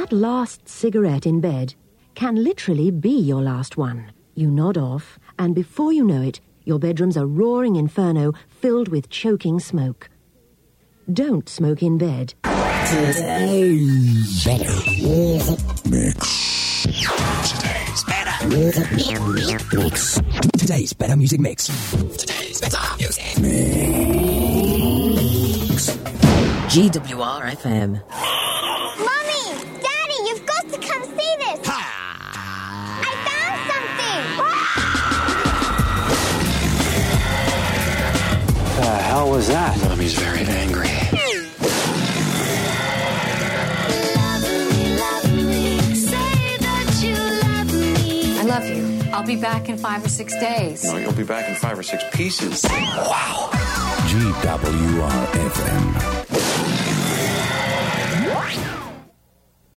That last cigarette in bed can literally be your last one. You nod off, and before you know it, your bedroom's a roaring inferno filled with choking smoke. Don't smoke in bed. Today's better music mix. Today's better music mix. Today's better music mix. Today's better music mix. GWR FM. Mommy! Daddy, you've got to come see this! Ha! I found something! The hell was that? Mommy's very angry. I love you. I'll be back in 5 or 6 days. No, you'll be back in 5 or 6 pieces. Wow. GWR FM.